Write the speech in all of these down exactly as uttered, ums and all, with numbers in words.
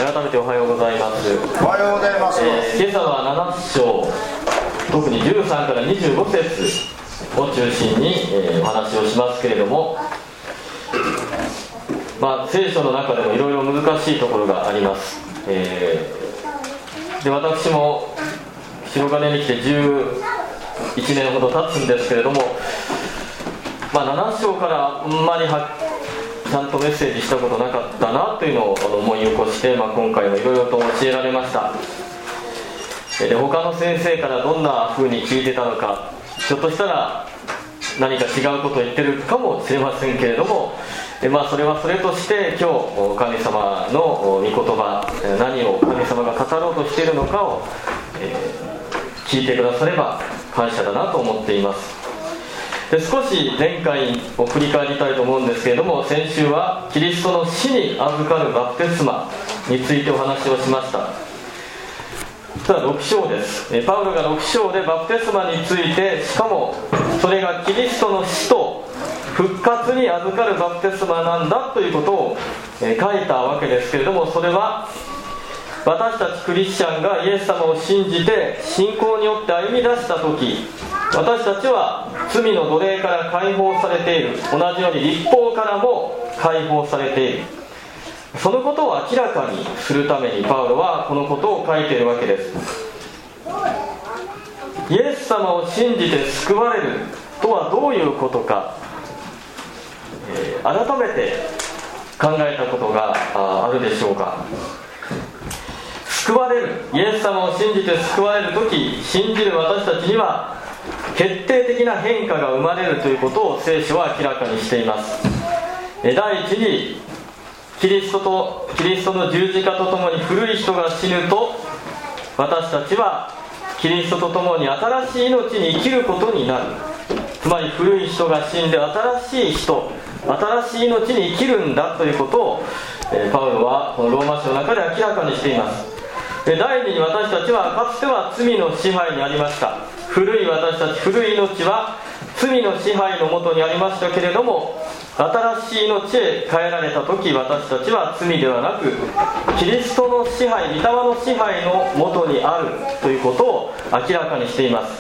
改めておはようございます。 おはようございます。 えー、今朝はなな章、特にじゅうさんからにじゅうご節を中心に、えー、お話をしますけれども、まあ、聖書の中でもいろいろ難しいところがあります。えー、で私も白金に来てじゅういちねんほど経つんですけれども、まあ、なな章からあんまりはちゃんとメッセージしたことなかったなというのを思い起こして、まあ、今回もいろいろと教えられました。で他の先生からどんな風に聞いてたのか、ひょっとしたら何か違うことを言ってるかもしれませんけれども、まあ、それはそれとして今日神様の御言葉、何を神様が語ろうとしているのかを、えー、聞いてくだされば感謝だなと思っています。で少し前回を振り返りたいと思うんですけれども、先週はキリストの死に預かるバプテスマについてお話をしました。実はろく章です。パウロがろく章でバプテスマについて、しかもそれがキリストの死と復活に預かるバプテスマなんだということを書いたわけですけれども、それは私たちクリスチャンがイエス様を信じて信仰によって歩み出した時、私たちは罪の奴隷から解放されている。同じように律法からも解放されている。そのことを明らかにするためにパウロはこのことを書いているわけです。イエス様を信じて救われるとはどういうことか、えー、改めて考えたことが あ, あるでしょうか。救われる、イエス様を信じて救われるとき、信じる私たちには決定的な変化が生まれるということを聖書は明らかにしています。第一に、キリストとキリストの十字架とともに古い人が死ぬと、私たちはキリストとともに新しい命に生きることになる。つまり古い人が死んで新しい人、新しい命に生きるんだということをパウロはこのローマ書の中で明らかにしています。第二に、私たちはかつては罪の支配にありました。古い私たち、古い命は罪の支配のもとにありましたけれども、新しい命へ変えられた時、私たちは罪ではなくキリストの支配、御霊の支配のもとにあるということを明らかにしています。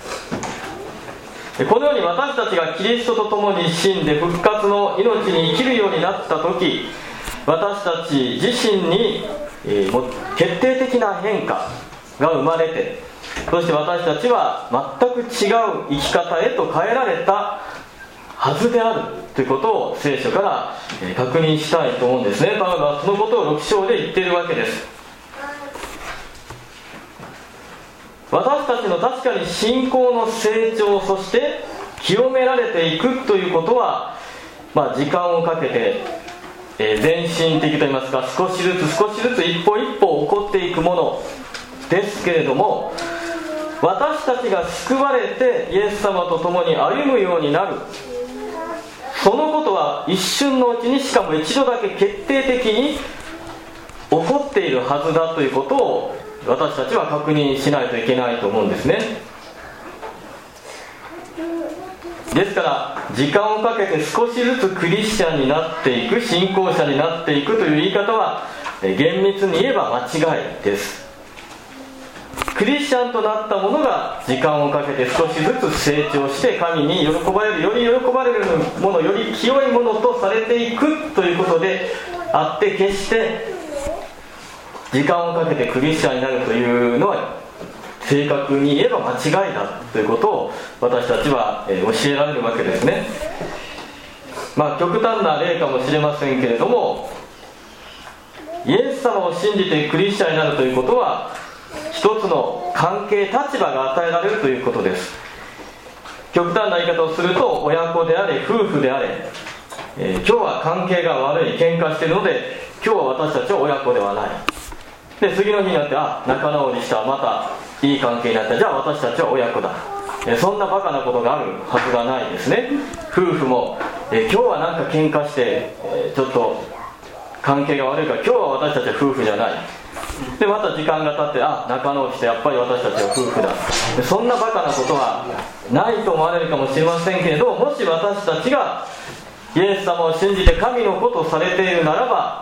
このように私たちがキリストと共に死んで復活の命に生きるようになった時、私たち自身に、えー、も決定的な変化が生まれて、そして私たちは全く違う生き方へと変えられたはずであるということを聖書から確認したいと思うんですね。パウロはそのことをろく章で言っているわけです。私たちの確かに信仰の成長、そして清められていくということは、まあ、時間をかけて、えー、前進的といいますか、少しずつ少しずつ一歩一歩起こっていくものですけれども、私たちが救われてイエス様と共に歩むようになる、そのことは一瞬のうちに、しかも一度だけ決定的に起こっているはずだということを私たちは確認しないといけないと思うんですね。ですから時間をかけて少しずつクリスチャンになっていく、信仰者になっていくという言い方は厳密に言えば間違いです。クリスチャンとなった者が時間をかけて少しずつ成長して神に喜ばれる、より喜ばれるもの、より清いものとされていくということであって、決して時間をかけてクリスチャンになるというのは正確に言えば間違いだということを私たちは教えられるわけですね。まあ極端な例かもしれませんけれども、イエス様を信じてクリスチャンになるということは一つの関係、立場が与えられるということです。極端な言い方をすると、親子であれ夫婦であれ、えー、今日は関係が悪い、喧嘩しているので今日は私たちは親子ではない。で次の日になって、あ、仲直りした、またいい関係になった、じゃあ私たちは親子だ。えー、そんなバカなことがあるはずがないですね。夫婦も、えー、今日はなんか喧嘩して、えー、ちょっと関係が悪いから今日は私たちは夫婦じゃない。でまた時間が経って、あ、仲直りして、やっぱり私たちは夫婦だ。でそんなバカなことはないと思われるかもしれませんけれど、もし私たちがイエス様を信じて神の子とされているならば、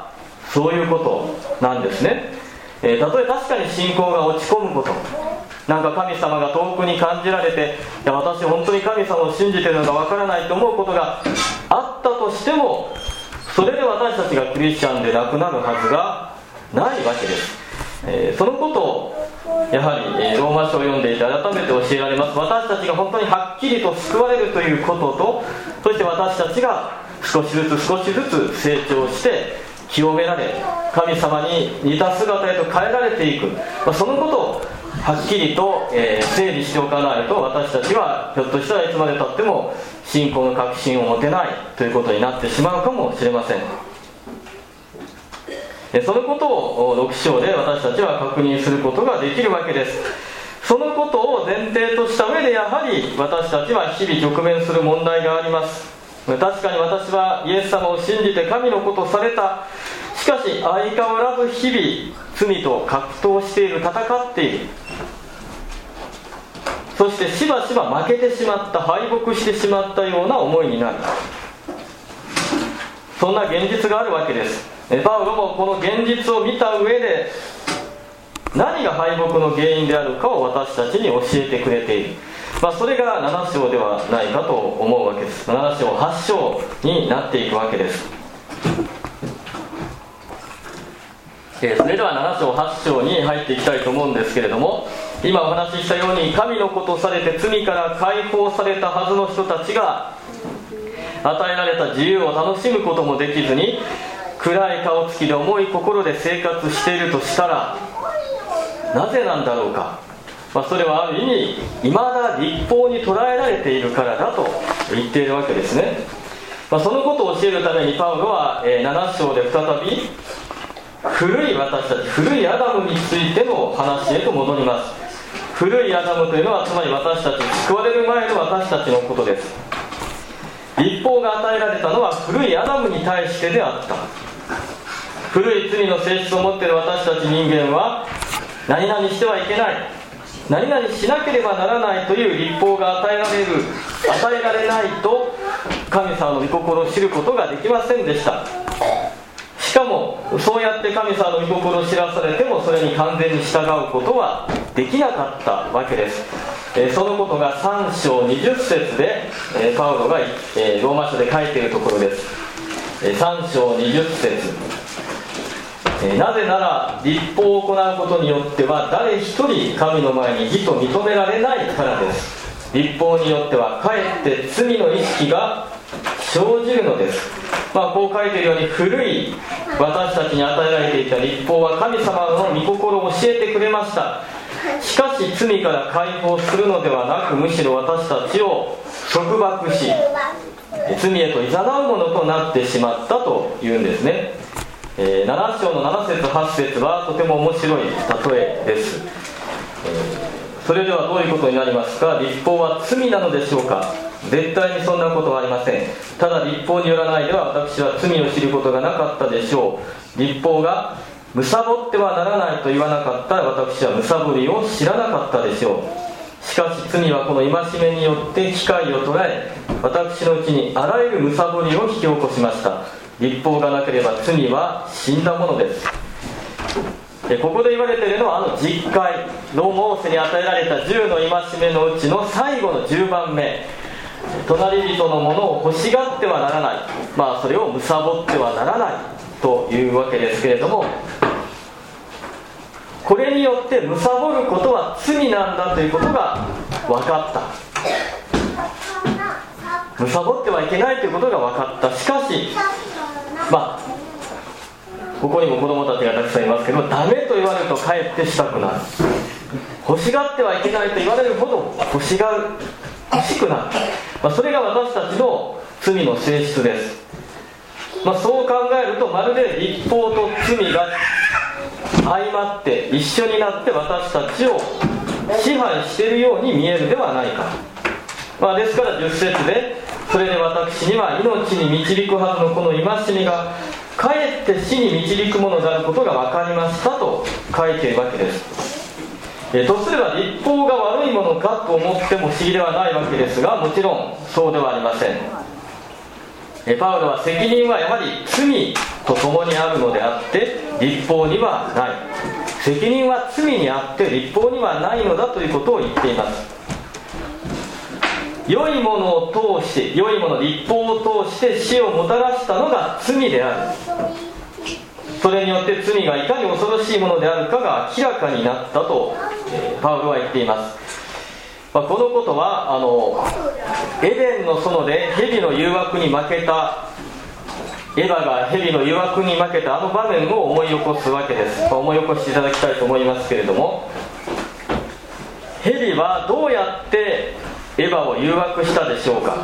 そういうことなんですね。えー、たとえ確かに信仰が落ち込むこと、なんか神様が遠くに感じられて、いや私本当に神様を信じているのかわからないと思うことがあったとしても、それで私たちがクリスチャンでなくなるはずがないわけです。えー、そのことをやはり、えー、ローマ書を読んでいて改めて教えられます。私たちが本当にはっきりと救われるということと、そして私たちが少しずつ少しずつ成長して清められ、神様に似た姿へと変えられていく、まあ、そのことをはっきりと、えー、整理しておかないと、私たちはひょっとしたらいつまでたっても信仰の確信を持てないということになってしまうかもしれません。そのことをろく章で私たちは確認することができるわけです。そのことを前提とした上で、やはり私たちは日々直面する問題があります。確かに私はイエス様を信じて神のことをされた。しかし相変わらず日々罪と格闘している、戦っている。そしてしばしば負けてしまった、敗北してしまったような思いになる。そんな現実があるわけです。パウロもこの現実を見た上で、何が敗北の原因であるかを私たちに教えてくれている。まあ、それがなな章ではないかと思うわけです。なな章はち章になっていくわけです。えー、それではなな章はち章に入っていきたいと思うんですけれども、今お話ししたように神の子とされて罪から解放されたはずの人たちが、与えられた自由を楽しむこともできずに暗い顔つきで重い心で生活しているとしたら、なぜなんだろうか。まあ、それはある意味未だ律法に捉えられているからだと言っているわけですね。まあ、そのことを教えるためにパウロはなな章で再び古い私たち、古いアダムについての話へと戻ります。古いアダムというのはつまり私たち、救われる前の私たちのことです。律法が与えられたのは古いアダムに対してであった。古い罪の性質を持っている私たち人間は、何々してはいけない、何々しなければならないという律法が与えられる、与えられないと神様の御心を知ることができませんでした。しかもそうやって神様の御心を知らされても、それに完全に従うことはできなかったわけです。えー、そのことがさん章にじゅっ節で、えー、パウロが、えー、ローマ書で書いているところです。えー、さん章にじゅっ節、えー、なぜなら律法を行うことによっては誰一人神の前に義と認められないからです。律法によってはかえって罪の意識が生じるのです。まあ、こう書いているように、古い私たちに与えられていた律法は神様の御心を教えてくれました。しかし罪から解放するのではなく、むしろ私たちを束縛し罪へと誘うものとなってしまったというんですね。えー、なな章のなな節はち節はとても面白い例えです。えー、それではどういうことになりますか。律法は罪なのでしょうか。絶対にそんなことはありません。ただ律法によらないでは私は罪を知ることがなかったでしょう。律法がむさぼってはならないと言わなかったら、私はむさぼりを知らなかったでしょう。しかし罪はこの戒めによって機会を捉え、私のうちにあらゆるむさぼりを引き起こしました。律法がなければ罪は死んだものです。ここで言われているのは、あの実戒のモーセに与えられたじゅうの戒めのうちの最後のじゅうばんめ、隣人のものを欲しがってはならない、まあそれをむさぼってはならないというわけですけれども、これによってむさぼることは罪なんだということが分かった。むさぼってはいけないということが分かった。しかし、まあここにも子供たちがたくさんいますけど、ダメと言われるとかえってしたくなる。欲しがってはいけないと言われるほど欲しがる、欲しくなる、まあ、それが私たちの罪の性質です。まあ、そう考えると、まるで律法と罪が相まって一緒になって私たちを支配しているように見えるではないか。まあ、ですからじゅっ節で、それで私には命に導くはずのこの戒めがかえって死に導くものであることが分かりましたと書いているわけです。えとすれば律法が悪いものかと思っても不思議ではないわけですが、もちろんそうではありません。 パウロは責任はやはり罪と共にあるのであって律法にはない、責任は罪にあって律法にはないのだということを言っています。良いものを通して良いもの律法を通して死をもたらしたのが罪である。それによって罪がいかに恐ろしいものであるかが明らかになったと、えー、パウロは言っています。まあ、このことはあのエデンの園で蛇の誘惑に負けたエヴァが蛇の誘惑に負けたあの場面を思い起こすわけです。まあ、思い起こしていただきたいと思いますけれども、蛇はどうやってエヴァを誘惑したでしょうか。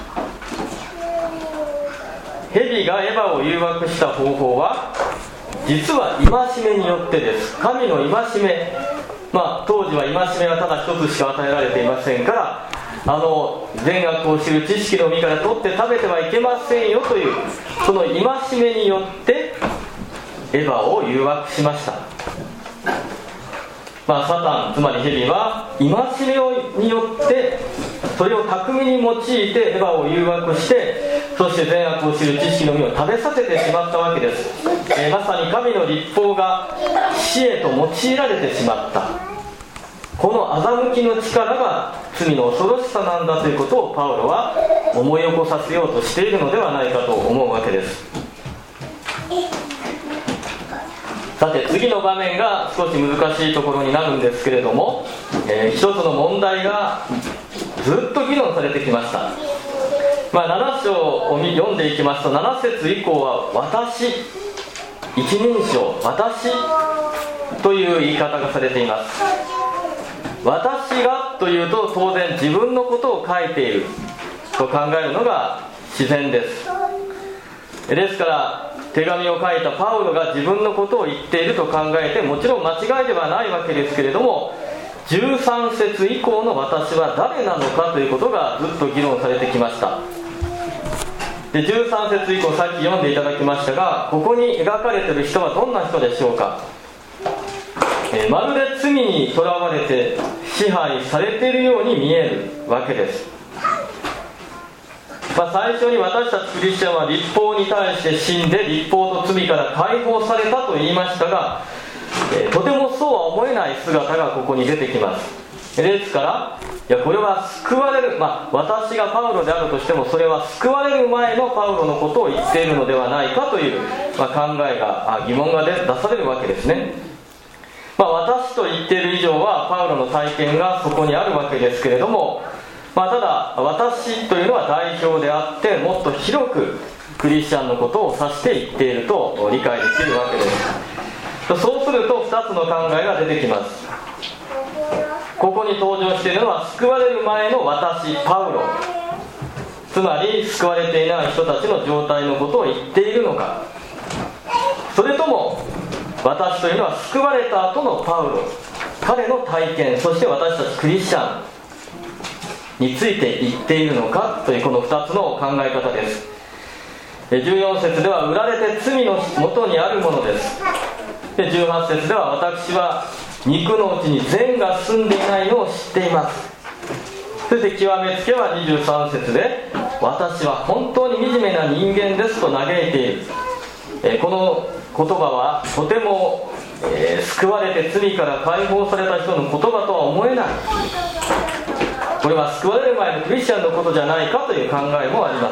蛇がエヴァを誘惑した方法は実は戒めによってです。神の戒め、まあ、当時は戒めはただ一つしか与えられていませんから、あの善悪を知る知識の実から取って食べてはいけませんよというその戒めによってエヴァを誘惑しました。まあ、サタンつまり蛇は戒めによってそれを巧みに用いてエヴァを誘惑して、そして善悪を知る知識の実を食べさせてしまったわけです。えー、まさに神の律法が死へと用いられてしまった、この欺きの力が罪の恐ろしさなんだということをパウロは思い起こさせようとしているのではないかと思うわけです。さて次の場面が少し難しいところになるんですけれども、えー、一つの問題がずっと議論されてきました。まあ、なな章を読んでいきますとなな節以降は私、一人称私という言い方がされています。私がというと当然自分のことを書いていると考えるのが自然です。ですから手紙を書いたパウロが自分のことを言っていると考えてもちろん間違いではないわけですけれども、じゅうさん節以降の私は誰なのかということがずっと議論されてきました。でじゅうさん節以降さっき読んでいただきましたが、ここに描かれている人はどんな人でしょうか。えー、まるで罪にとらわれて支配されているように見えるわけです。まあ、最初に私たちクリスチャンは律法に対して死んで律法と罪から解放されたと言いましたが、えー、とてもそうは思えない姿がここに出てきます。ですからいやこれは救われる、まあ、私がパウロであるとしてもそれは救われる前のパウロのことを言っているのではないかという、まあ、考えが疑問が出されるわけですね。まあ、私と言っている以上はパウロの体験がそこにあるわけですけれども、まあ、ただ私というのは代表であってもっと広くクリスチャンのことを指して言っていると理解できるわけです。そうするとふたつの考えが出てきます。ここに登場しているのは救われる前の私パウロ、つまり救われていない人たちの状態のことを言っているのか、それとも私というのは救われた後のパウロ、彼の体験、そして私たちクリスチャンについて言っているのかというこのふたつの考え方です。じゅうよん節では売られて罪の元にあるものです。でじゅうはち節では私は肉のうちに善が住んでいないのを知っています。そして極めつけはにじゅうさん節で私は本当に惨めな人間ですと嘆いている。えこの言葉はとても、えー、救われて罪から解放された人の言葉とは思えない。これは救われる前のクリスチャンのことじゃないかという考えもあります。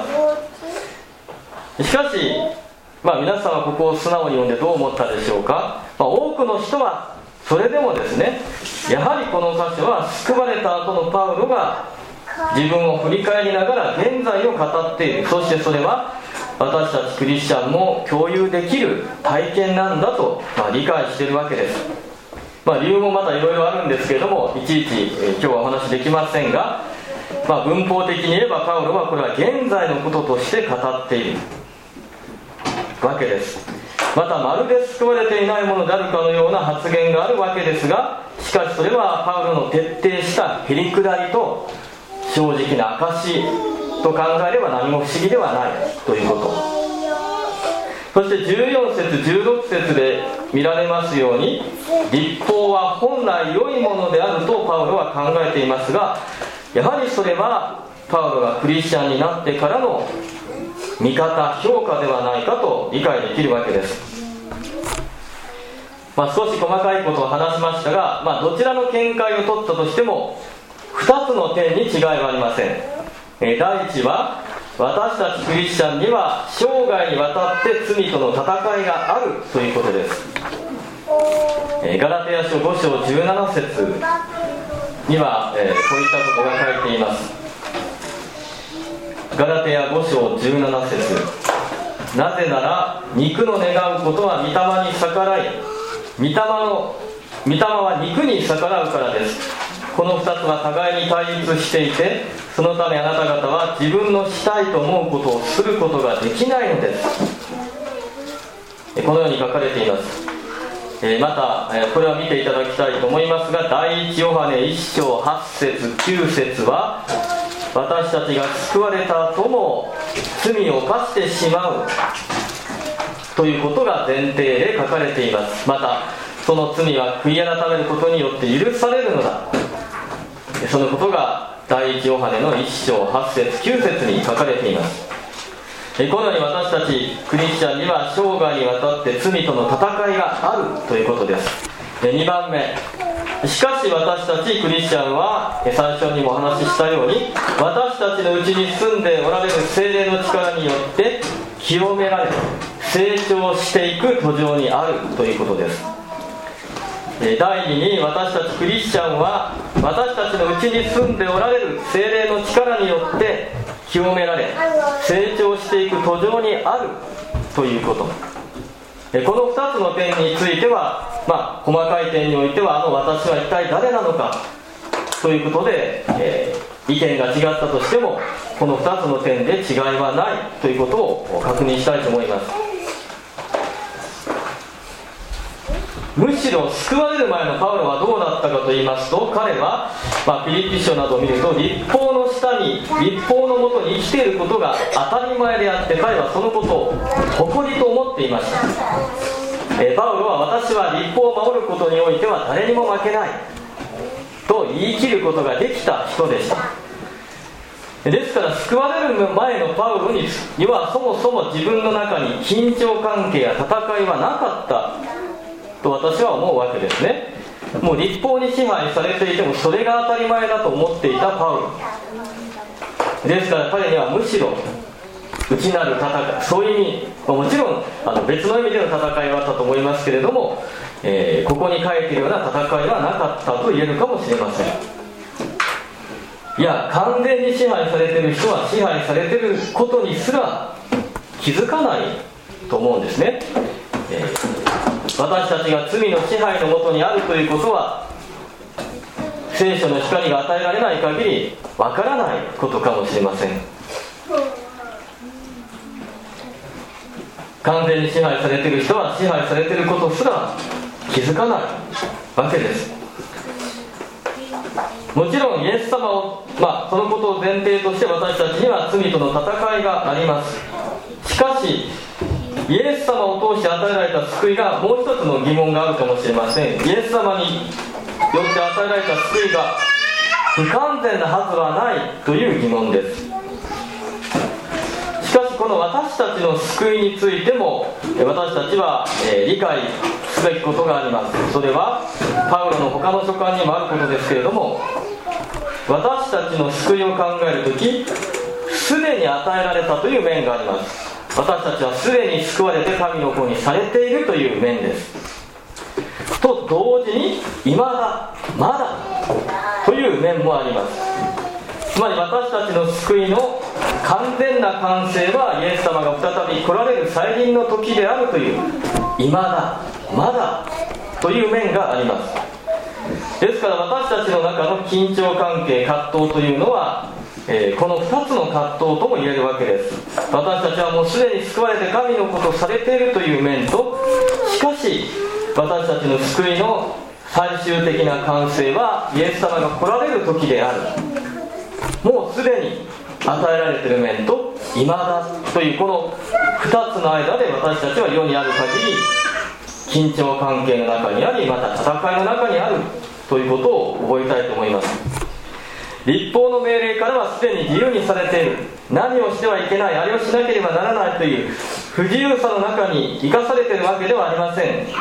しかし、まあ、皆さんはここを素直に読んでどう思ったでしょうか。まあ、多くの人はそれでもですね、やはりこの箇所は救われた後のパウロが自分を振り返りながら現在を語っている。そしてそれは私たちクリスチャンも共有できる体験なんだと、まあ、理解しているわけです。まあ、理由もまたいろいろあるんですけれどもいちいち、えー、今日はお話できませんが、まあ、文法的に言えばパウロはこれは現在のこととして語っているわけです。またまるで救われていないものであるかのような発言があるわけですが、しかしそれはパウロの徹底したへりくだりと正直な証と考えれば何も不思議ではないということ。そしてじゅうよん節じゅうろく節で見られますように、律法は本来良いものであるとパウロは考えていますが、やはりそれはパウロがクリスチャンになってからの見方、評価ではないかと理解できるわけです。まあ、少し細かいことを話しましたが、まあ、どちらの見解を取ったとしてもふたつの点に違いはありません。えー、第一は、私たちクリスチャンには生涯にわたって罪との戦いがあるということです。えー、ガラテヤ書ご章じゅうなな節には、えー、こういったことが書いています。ガラテヤご章じゅうなな節、なぜなら肉の願うことは御霊に逆らい、御霊の御霊は肉に逆らうからです。このふたつは互いに対立していて、そのためあなた方は自分のしたいと思うことをすることができないのです。このように書かれています。またこれは見ていただきたいと思いますが、第一ヨハネいっ章はち節きゅう節は、私たちが救われた後も罪を犯してしまうということが前提で書かれています。またその罪は悔い改めることによって許されるのだ、そのことが第一ヨハネのいっ章はち節きゅう節に書かれています。このように私たちクリスチャンには生涯にわたって罪との戦いがあるということです。にばんめ、しかし私たちクリスチャンは最初にもお話ししたように、私たちのうちに住んでおられる聖霊の力によって清められ成長していく途上にあるということです。第二に、私たちクリスチャンは私たちのうちに住んでおられる聖霊の力によって清められ成長していく途上にあるということ。このふたつの点については、まあ、細かい点においては、あの私は一体誰なのかということで、えー、意見が違ったとしても、このふたつの点で違いはないということを確認したいと思います。むしろ救われる前のパウロはどうだったかといいますと、彼は、まあ、フィリピ書などを見ると、律法の下に律法のもとに生きていることが当たり前であって、彼はそのことを誇りと思っていました。えパウロは、私は律法を守ることにおいては誰にも負けないと言い切ることができた人でした。ですから救われる前のパウロにはそもそも自分の中に緊張関係や戦いはなかったと私は思うわけですね。もう律法に支配されていてもそれが当たり前だと思っていたパウロですから、彼にはむしろ内なる戦い、そういう意味、もちろんあの別の意味での戦いはあったと思いますけれども、えー、ここに書いているような戦いはなかったと言えるかもしれません。いや、完全に支配されている人は支配されていることにすら気づかないと思うんですね。えー私たちが罪の支配のもとにあるということは、聖書の光が与えられない限りわからないことかもしれません。完全に支配されている人は支配されていることすら気づかないわけです。もちろんイエス様を、まあ、そのことを前提として私たちには罪との戦いがあります。しかしイエス様を通して与えられた救いがもう一つの疑問があるかもしれません。イエス様によって与えられた救いが不完全なはずはないという疑問です。しかしこの私たちの救いについても私たちは理解すべきことがあります。それはパウロの他の書簡にもあることですけれども、私たちの救いを考えるとき、すでに与えられたという面があります。私たちはすでに救われて神の子にされているという面です。と同時に未だまだという面もあります。つまり私たちの救いの完全な完成はイエス様が再び来られる再臨の時であるという未だまだという面があります。ですから私たちの中の緊張関係、葛藤というのはえー、このふたつの葛藤とも言えるわけです。私たちはもうすでに救われて神の子とされているという面と、しかし私たちの救いの最終的な完成はイエス様が来られる時である。もうすでに与えられている面と未だというこのふたつの間で私たちは世にある限り緊張関係の中にあり、また戦いの中にあるということを覚えたいと思います。 律法の命令からはすでに自由にされている。何をしてはいけない、あれをしなければならないという不自由さの中に生かされているわけではありません。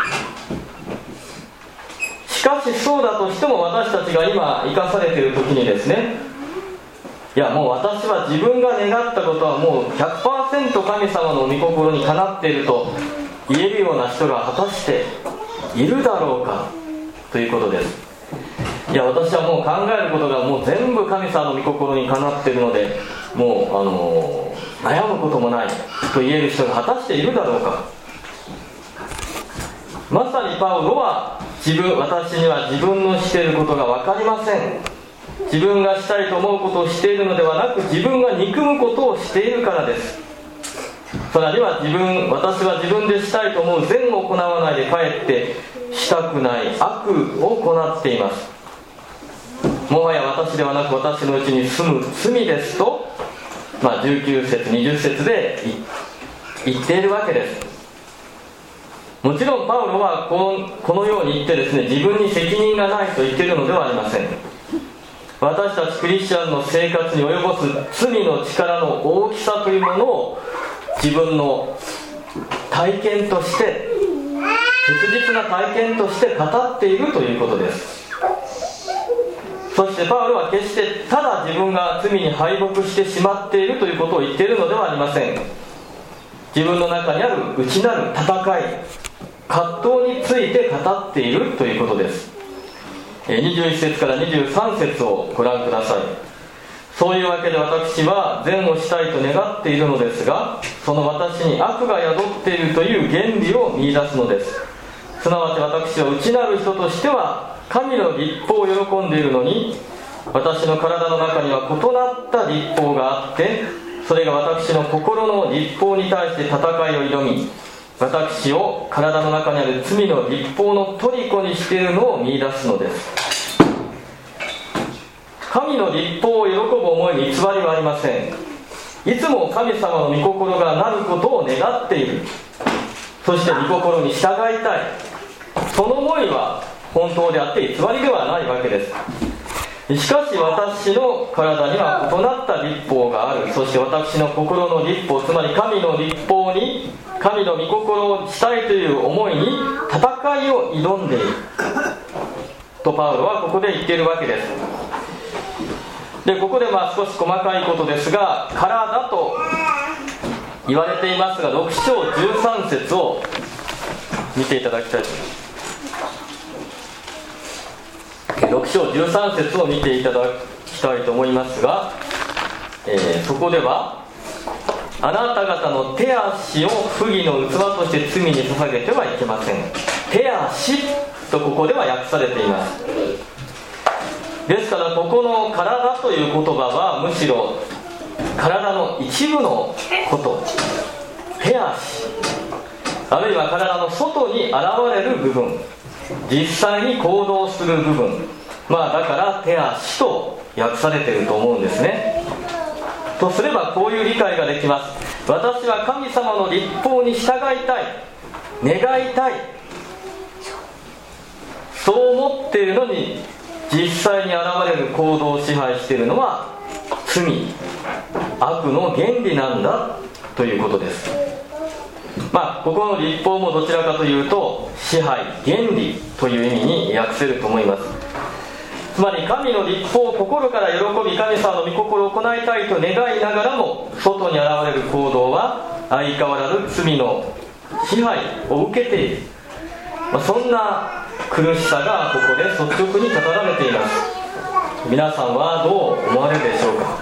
しかしそうだとしても、私たちが今生かされている時にですね、いやもう私は自分が願ったことはもう ひゃくパーセント 神様の御心にかなっていると言えるような人が果たしているだろうかということです。いや私はもう考えることがもう全部神様の御心にかなっているので、もう、あのー、悩むこともないと言える人が果たしているだろうか。まさにパウロは自分私には自分のしていることが分かりません。自分がしたいと思うことをしているのではなく、自分が憎むことをしているからです。さらには自分私は自分でしたいと思う善を行わないでかえってしたくない悪を行っています。もはや私ではなく私のうちに住む罪ですと、まあ、じゅうきゅう節にじゅう節で言っているわけです。もちろんパウロはこの、このように言ってですね、自分に責任がないと言っているのではありません。私たちクリスチャンの生活に及ぼす罪の力の大きさというものを自分の体験として、切実な体験として語っているということです。そしてパウロは決してただ自分が罪に敗北してしまっているということを言っているのではありません。自分の中にある内なる戦い、葛藤について語っているということです。にじゅういち節からにじゅうさん節をご覧ください。そういうわけで私は善をしたいと願っているのですが、その私に悪が宿っているという原理を見出すのです。すなわち私は内なる人としては神の律法を喜んでいるのに、私の体の中には異なった律法があって、それが私の心の律法に対して戦いを挑み、私を体の中にある罪の律法の虜にしているのを見出すのです。神の律法を喜ぶ思いに偽りはありません。いつも神様の御心がなることを願っている。そして御心に従いたい。その思いは本当であって偽りではないわけです。しかし私の体には異なった律法がある。そして私の心の律法、つまり神の律法に、神の御心をしたいという思いに戦いを挑んでいるとパウロはここで言っているわけです。でここでまあ少し細かいことですが、体と言われていますが、ろく章じゅうさん節を見ていただきたいと思います。ろく章じゅうさん節を見ていただきたいと思いますが、えー、そこでは、あなた方の手足を不義の器として罪に捧げてはいけません。手足とここでは訳されています。ですからここの体という言葉はむしろ体の一部のこと、手足、あるいは体の外に現れる部分、実際に行動する部分、まあだから手足と訳されていると思うんですね。とすればこういう理解ができます。私は神様の律法に従いたい、願いたい、そう思っているのに実際に現れる行動を支配しているのは罪、悪の原理なんだということです。まあここの律法もどちらかというと支配、原理という意味に訳せると思います。つまり神の律法を心から喜び、神様の御心を行いたいと願いながらも、外に現れる行動は相変わらず罪の支配を受けている、まあ、そんな苦しさがここで率直に語られています。皆さんはどう思われるでしょうか。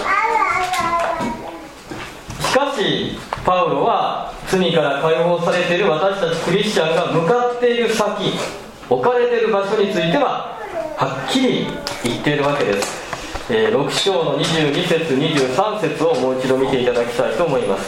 しかしパウロは罪から解放されている私たちクリスチャンが向かっている先、置かれている場所についてははっきり言っているわけです。えー、ろく章のにじゅうに節にじゅうさん節をもう一度見ていただきたいと思います。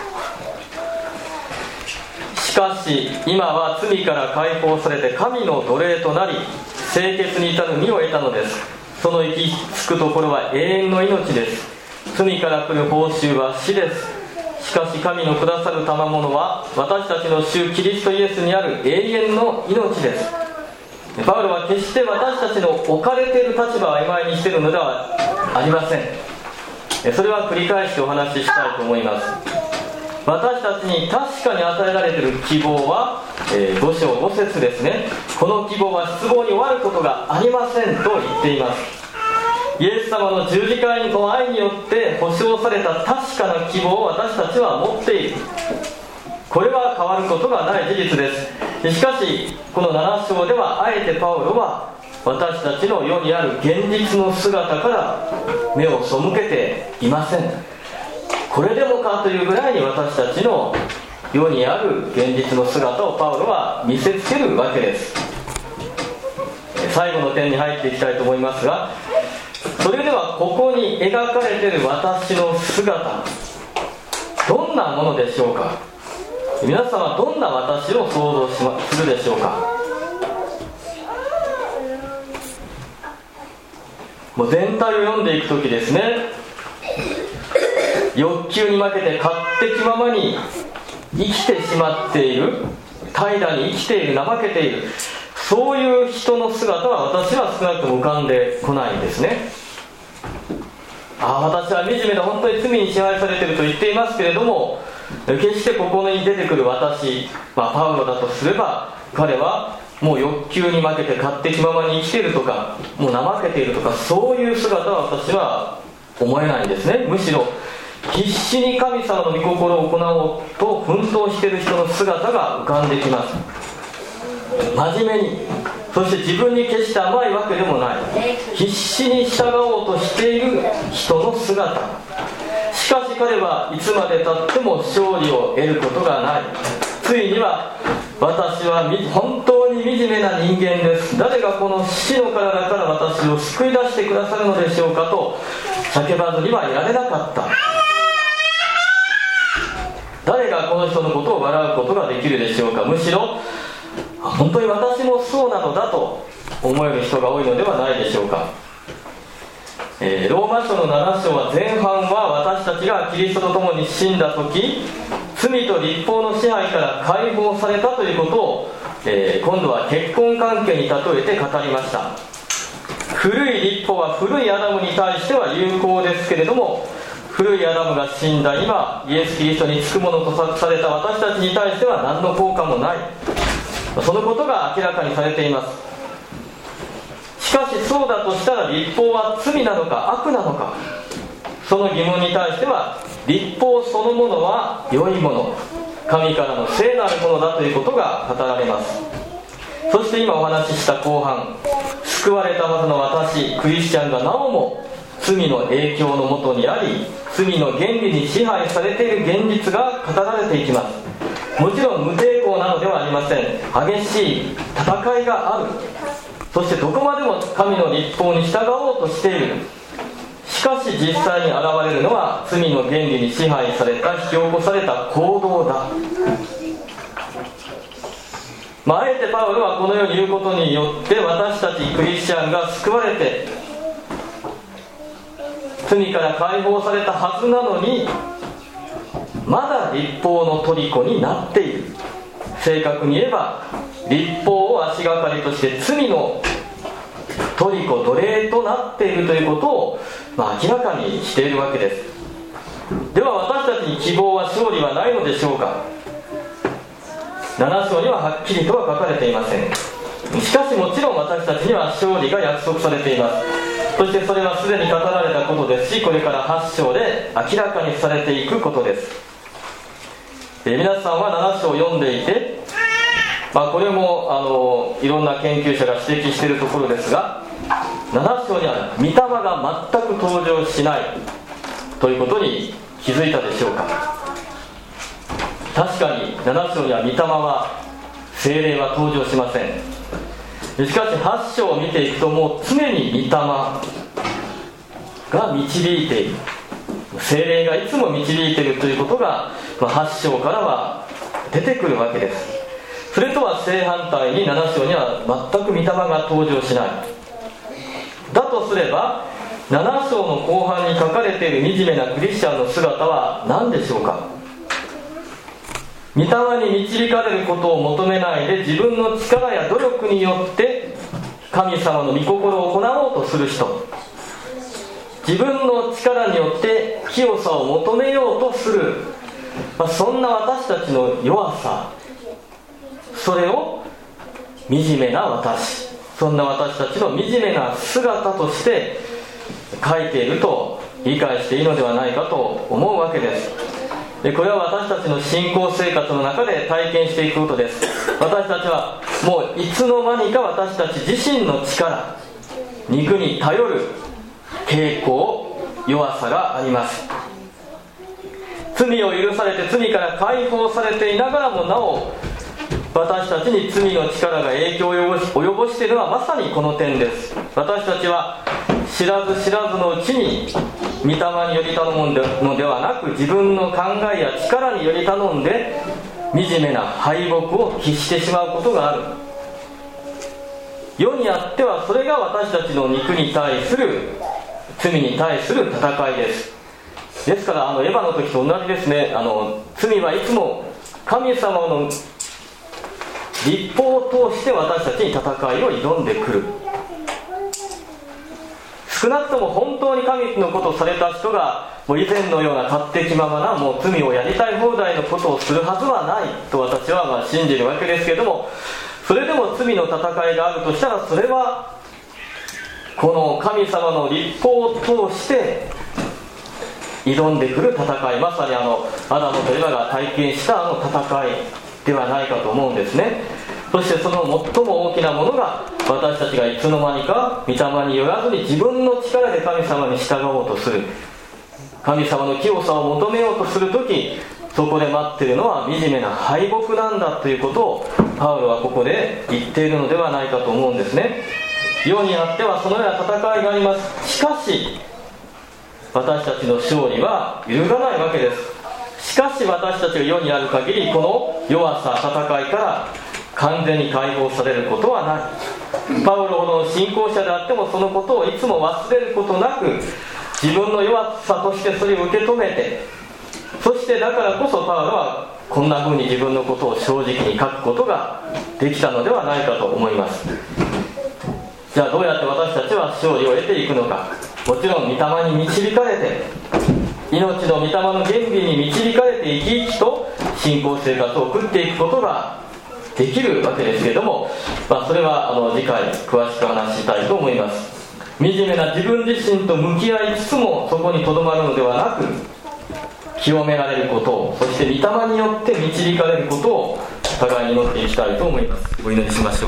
しかし今は罪から解放されて神の奴隷となり、清潔に至る身を得たのです。その行き着くところは永遠の命です。罪から来る報酬は死です。しかし神のくださる賜物は私たちの主キリストイエスにある永遠の命です。 パウロは決して私たちの置かれている立場を曖昧にしているのではありません。それは繰り返してお話ししたいと思います。私たちに確かに与えられている希望は、えー、ご章ご節ですね。この希望は失望に終わることがありませんと言っています。イエス様の十字架の愛によって保証された確かな希望を私たちは持っている。これは変わることがない事実です。しかしこのなな章ではあえてパウロは私たちの世にある現実の姿から目を背けていません。これでもかというぐらいに私たちの世にある現実の姿をパウロは見せつけるわけです。最後の点に入っていきたいと思いますが、それではここに描かれている私の姿、どんなものでしょうか。皆さんはどんな私を想像しまするでしょうか。もう全体を読んでいくときですね、欲求に負けて勝手気ままに生きてしまっている、怠惰に生きている、怠けている、そういう人の姿は私は少なくとも浮かんでこないんですね。ああ、私は惨めで本当に罪に支配されていると言っていますけれども、決してここに出てくる私、まあ、パウロだとすれば、彼はもう欲求に負けて勝手気ままに生きているとか、もう怠けているとか、そういう姿は私は思えないんですね。むしろ必死に神様の御心を行おうと奮闘している人の姿が浮かんできます。真面目に、そして自分に決して甘いわけでもない、必死に従おうとしている人の姿。しかし彼はいつまでたっても勝利を得ることがない。ついには、私は本当に惨めな人間です、誰がこの死の体から私を救い出してくださるのでしょうかと叫ばずにはいられなかった。誰がこの人のことを笑うことができるでしょうか。むしろ本当に私もそうなのだと思える人が多いのではないでしょうか。えー、ローマ書のなな章は前半は私たちがキリストと共に死んだ時、罪と律法の支配から解放されたということを、えー、今度は結婚関係に例えて語りました。古い律法は古いアダムに対しては有効ですけれども、古いアダムが死んだ今、イエス・キリストにつくものとされた私たちに対しては何の効果もない、そのことが明らかにされています。しかしそうだとしたら律法は罪なのか悪なのか、その疑問に対しては律法そのものは良いもの、神からの聖なるものだということが語られます。そして今お話しした後半、救われたはずの私クリスチャンがなおも罪の影響のもとにあり、罪の原理に支配されている現実が語られていきます。もちろん無抵抗なのではありません。激しい戦いがある。そしてどこまでも神の律法に従おうとしている。しかし実際に現れるのは罪の原理に支配された、引き起こされた行動だ。まあ、あえてパウロはこのように言うことによって私たちクリスチャンが救われて罪から解放されたはずなのに、まだ律法の虜になっている。正確に言えば律法を足がかりとして罪の虜、奴隷となっているということを、まあ、明らかにしているわけです。では私たちに希望は勝利はないのでしょうか。なな章にははっきりとは書かれていません。しかしもちろん私たちには勝利が約束されています。そしてそれはすでに語られたことですし、これからはち章で明らかにされていくことです。え皆さんはなな章を読んでいて、まあ、これもあのいろんな研究者が指摘しているところですが、なな章には御霊が全く登場しないということに気づいたでしょうか。確かになな章には御霊は、聖霊は登場しません。しかしはち章を見ていくと、もう常に御霊が導いている、聖霊がいつも導いているということが、まあ、はち章からは出てくるわけです。それとは正反対になな章には全く御霊が登場しない。だとすればなな章の後半に書かれている惨めなクリスチャンの姿は何でしょうか。御霊に導かれることを求めないで、自分の力や努力によって神様の御心を行おうとする人、自分の力によって清さを求めようとする、まあ、そんな私たちの弱さ、それを惨めな私、そんな私たちの惨めな姿として書いていると理解していいのではないかと思うわけです。でこれは私たちの信仰生活の中で体験していくことです。私たちはもういつの間にか私たち自身の力、肉に頼る傾向、弱さがあります。罪を許されて罪から解放されていながらもなお私たちに罪の力が影響を及ぼし、及ぼしているのはまさにこの点です。私たちは知らず知らずのうちに御霊により頼むのではなく、自分の考えや力により頼んで惨めな敗北を喫してしまうことがある。世にあってはそれが私たちの肉に対する、罪に対する戦いです。ですからあのエヴァの時と同じですね。あの罪はいつも神様の立法を通して私たちに戦いを挑んでくる。少なくとも本当に神のことをされた人がもう以前のような勝手気ままなもう罪をやりたい放題のことをするはずはないと私はまあ信じるわけですけれども、それでも罪の戦いがあるとしたら、それはこの神様の立法を通して挑んでくる戦い、まさにあのアダムとエバが体験したあの戦いではないかと思うんですね。そしてその最も大きなものが、私たちがいつの間にか御霊によらずに自分の力で神様に従おうとする、神様の清さを求めようとするとき、そこで待っているのは惨めな敗北なんだということをパウロはここで言っているのではないかと思うんですね。世にあってはそのような戦いがあります。しかし私たちの勝利は揺るがないわけです。しかし私たちが世にある限り、この弱さ、戦いから完全に解放されることはない。パウロの信仰者であってもそのことをいつも忘れることなく、自分の弱さとしてそれを受け止めて、そしてだからこそパウロはこんな風に自分のことを正直に書くことができたのではないかと思います。じゃあどうやって私たちは勝利を得ていくのか。もちろん御霊に導かれて、命の御霊の原理に導かれて生き生きと信仰生活を送っていくことができるわけですけれども、まあ、それはあの次回詳しく話したいと思います。惨めな自分自身と向き合いつつもそこにとどまるのではなく、清められることを、そして御霊によって導かれることを互いに祈っていきたいと思います。お祈りしましょう。